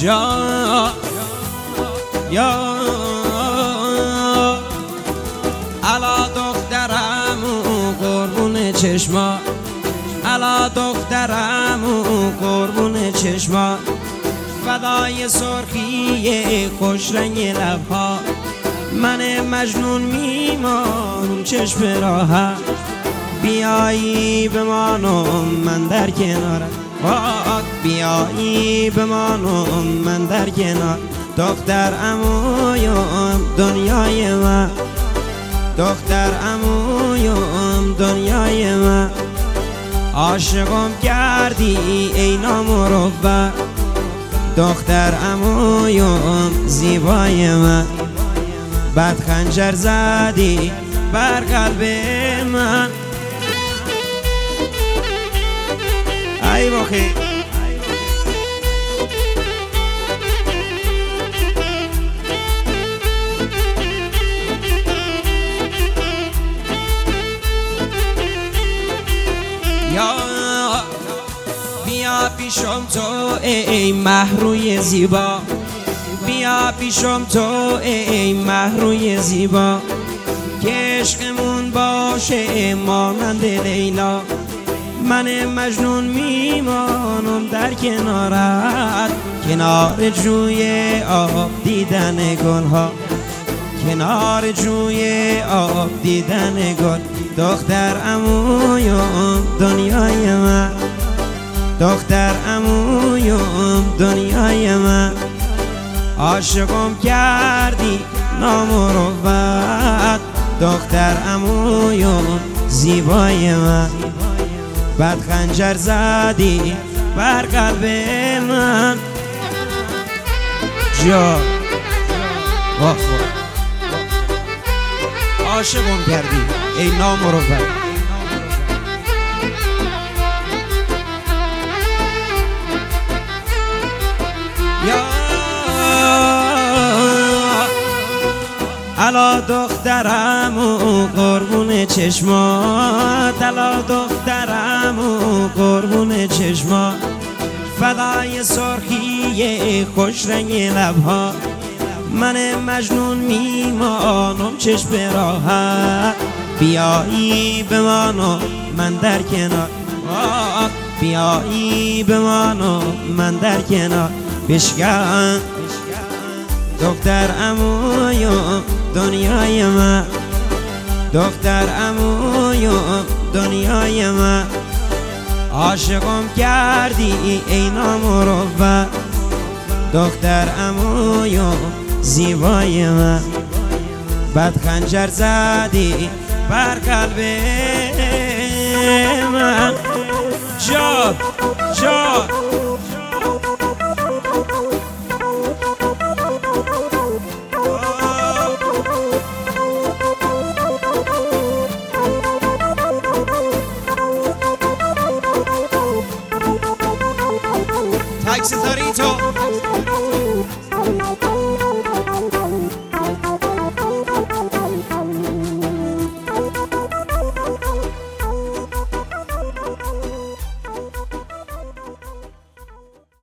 یا علا دخترمو قربون چشما، علا دخترمو قربون چشما، فدای سرخی خوش رنگ لبها، من مجنون میمانم چشم راحت، بیایی بمانم من در کنارت، بیایی بمانم من در کنار، دختر عمویم دنیای من، دختر عمویم دنیای من، عاشقم کردی ای نامروت، دختر عمویم زیبای من، بد خنجر زدی بر قلب من. ای بخی یا بیا پیشم تو ای مهروی زیبا، بیا پیشم تو ای مهروی زیبا، که عشقمون باشه مانند لیلا، من مجنون میمانم در کنارت، کنار جوی آب دیدن گلها، کنار جوی آب دیدن گل، دختر عمویم دنیای من، دختر عمویم دنیای من، عاشقم کردی نامروت، دختر عمویم زیبای من، بد خنجر زدی بر قلب من. جا عاشقم کردی ای نامروت، یا علا دخترمو قربون چشمات، علا دخترمو قربون چشمات، فدای سرخی خوش رنگ لبها، من مجنون میمانم چشم راحت، بیایی بمانم من در کنار، بیایی بمانم من در کنار، بشکن دختر عمویم دنیای من، دختر عمویم دنیای من، عاشقم کردی ای نامروت، دختر عمویم زیبای من، بد خنجر زدی بر قلب